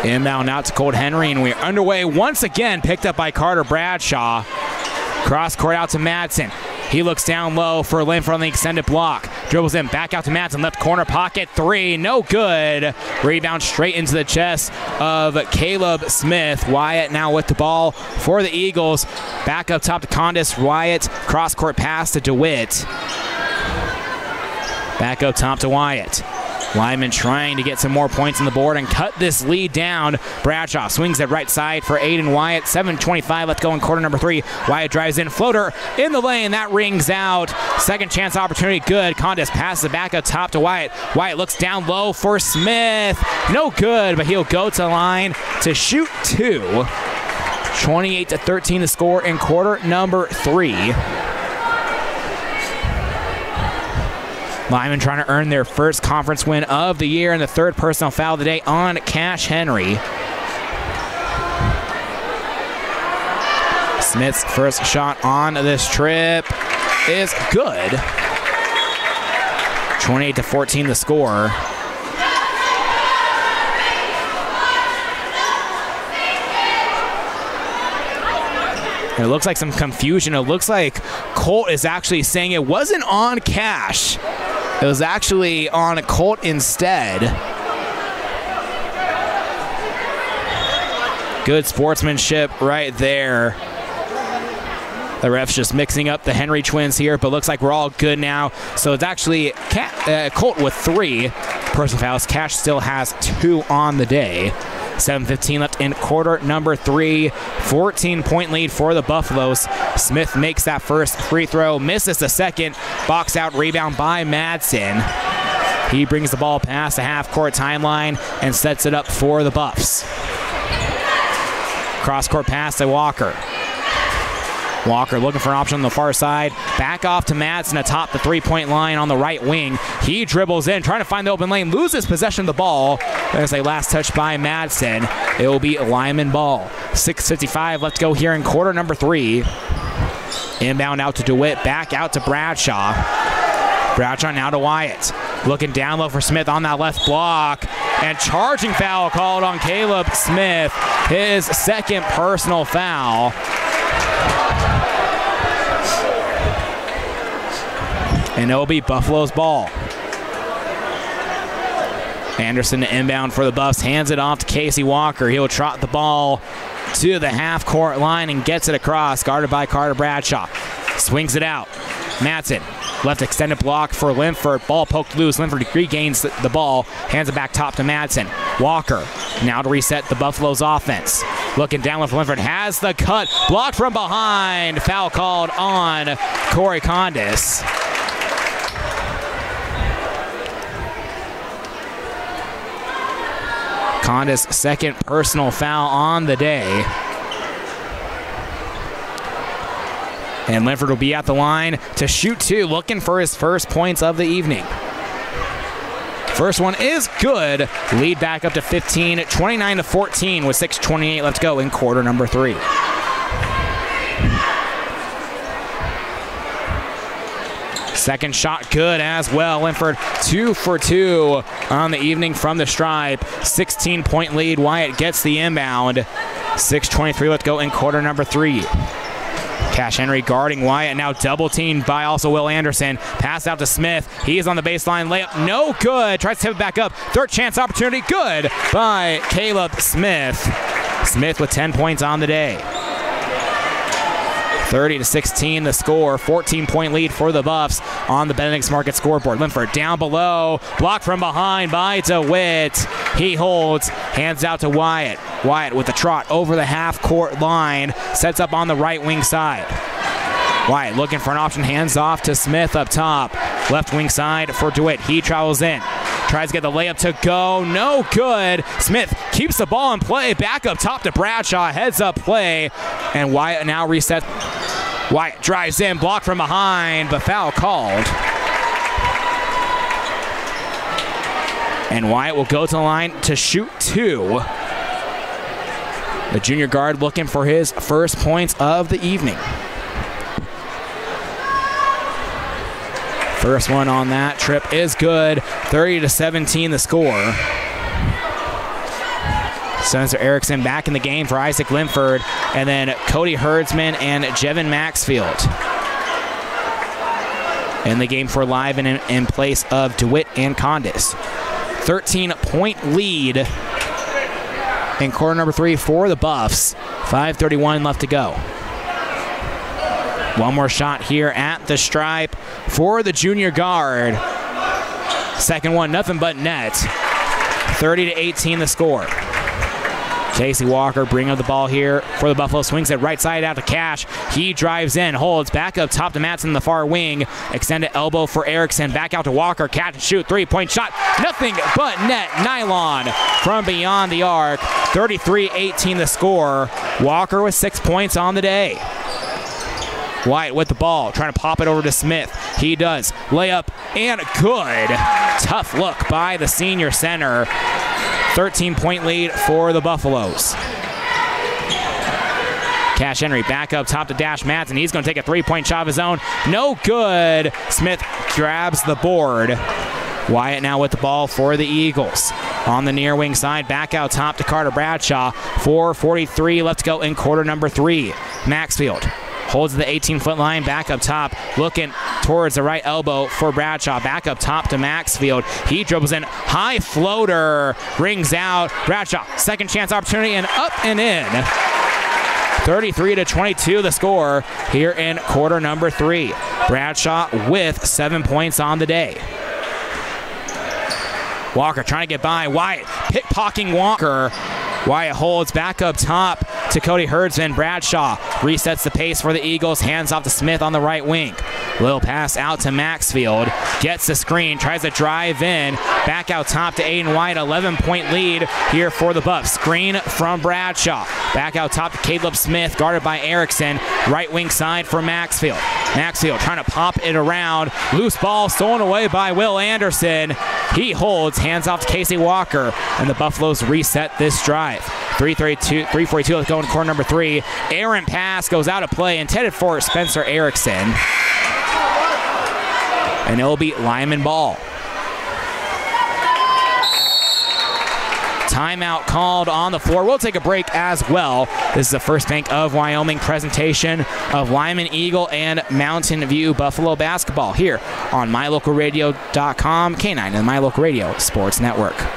Inbound out to Colt Henry, and we're underway once again, picked up by Carter Bradshaw. Cross court out to Madsen. He looks down low for Linford on the extended block. Dribbles in, back out to Madsen, left corner pocket, three, no good. Rebound straight into the chest of Caleb Smith. Wyatt now with the ball for the Eagles. Back up top to Condis. Wyatt, cross court pass to DeWitt. Back up top to Wyatt. Lyman trying to get some more points on the board and cut this lead down. Bradshaw swings it right side for Aiden Wyatt. 7:25 left go in quarter number 3. Wyatt drives in, floater in the lane. That rings out. Second chance opportunity, good. Condis passes it back up top to Wyatt. Wyatt looks down low for Smith. No good, but he'll go to the line to shoot two. 28-13 the score in quarter number 3. Lyman trying to earn their first conference win of the year, and the third personal foul of the day on Cash Henry. Smith's first shot on this trip is good. 28-14 the score. It looks like some confusion. It looks like Colt is actually saying it wasn't on Cash. It was actually on Colt instead. Good sportsmanship right there. The ref's just mixing up the Henry twins here, but looks like we're all good now. So it's actually Colt with 3 personal fouls. Cash still has 2 on the day. 7:15 left in quarter number 3. 14-point lead for the Buffaloes. Smith makes that first free throw, misses the second. Box out rebound by Madsen. He brings the ball past the half-court timeline and sets it up for the Buffs. Cross-court pass to Walker. Walker looking for an option on the far side. Back off to Madsen atop the three-point line on the right wing. He dribbles in, trying to find the open lane, loses possession of the ball. There's a last touch by Madsen. It will be Lyman ball. 6:55 left to go here in quarter number 3. Inbound out to DeWitt, back out to Bradshaw. Bradshaw now to Wyatt. Looking down low for Smith on that left block. And charging foul called on Caleb Smith. His second personal foul. And it'll be Buffalo's ball. Anderson to inbound for the Buffs. Hands it off to Casey Walker. He'll trot the ball to the half-court line and gets it across. Guarded by Carter Bradshaw. Swings it out. Madsen. Left extended block for Linford. Ball poked loose. Linford regains the ball. Hands it back top to Madsen. Walker now to reset the Buffalo's offense. Looking down for Linford. Has the cut. Blocked from behind. Foul called on Corey Condis. Condis' second personal foul on the day. And Linford will be at the line to shoot 2, looking for his first points of the evening. First one is good. Lead back up to 15, 29-14 with 6:28 left to go in quarter number 3. Second shot good as well. Linford 2 for 2 on the evening from the stripe. 16-point lead. Wyatt gets the inbound. 6:23 left to go in quarter number 3. Cash Henry guarding Wyatt, now double teamed by also Will Anderson. Pass out to Smith. He is on the baseline. Layup, no good. Tries to tip it back up. Third chance opportunity, good by Caleb Smith. Smith with 10 points on the day. 30-16 the score. 14-point lead for the Buffs on the Benedict's Market scoreboard. Linford down below. Blocked from behind by DeWitt. He holds. Hands out to Wyatt. Wyatt with the trot over the half-court line. Sets up on the right wing side. Wyatt looking for an option. Hands off to Smith up top. Left wing side for DeWitt. He travels in. Tries to get the layup to go. No good. Smith keeps the ball in play. Back up top to Bradshaw. Heads up play. And Wyatt now resets. Wyatt drives in. Blocked from behind. But foul called. And Wyatt will go to the line to shoot 2. The junior guard looking for his first points of the evening. First one on that trip is good. 30-17 the score. Spencer Erickson back in the game for Isaac Linford, and then Cody Herdsman and Jevin Maxfield in the game for Live in place of DeWitt and Condis. 13-point lead in quarter number 3 for the Buffs. 5:31 left to go. One more shot here at the stripe for the junior guard. Second one, nothing but net. 30-18 the score. Casey Walker bringing up the ball here for the Buffalo. Swings it right side out to Cash. He drives in, holds back up top to Matson in the far wing. Extended elbow for Erickson. Back out to Walker. Catch and shoot. 3-point shot. Nothing but net. Nylon from beyond the arc. 33-18 the score. Walker with 6 points on the day. White with the ball, trying to pop it over to Smith. He does. Layup and good. Tough look by the senior center. 13-point lead for the Buffaloes. Cash Henry back up top to Dash Madsen. He's going to take a 3-point shot of his own. No good. Smith grabs the board. Wyatt now with the ball for the Eagles. On the near wing side, back out top to Carter Bradshaw. 4:43 left to go in quarter number 3. Maxfield holds the 18-foot line, back up top, looking towards the right elbow for Bradshaw. Back up top to Maxfield. He dribbles in, high floater, rings out. Bradshaw, second chance opportunity, and up and in. 33-22 the score here in quarter number 3. Bradshaw with 7 points on the day. Walker trying to get by. Wyatt pickpocketing Walker. Wyatt holds back up top to Cody Herdsman. Bradshaw resets the pace for the Eagles. Hands off to Smith on the right wing. Little pass out to Maxfield. Gets the screen. Tries to drive in. Back out top to Aiden White. 11-point lead here for the Buffs. Screen from Bradshaw. Back out top to Caleb Smith. Guarded by Erickson. Right wing side for Maxfield. Maxfield trying to pop it around. Loose ball stolen away by Will Anderson. He holds. Hands off to Casey Walker. And the Buffaloes reset this drive. 3:42 let's go in corner number 3. Errant pass goes out of play, intended for Spencer Erickson. And it'll be Lyman ball. Timeout called on the floor. We'll take a break as well. This is the First Bank of Wyoming presentation of Lyman Eagle and Mountain View Buffalo basketball here on MyLocalRadio.com, K9 and the My Local Radio Sports Network.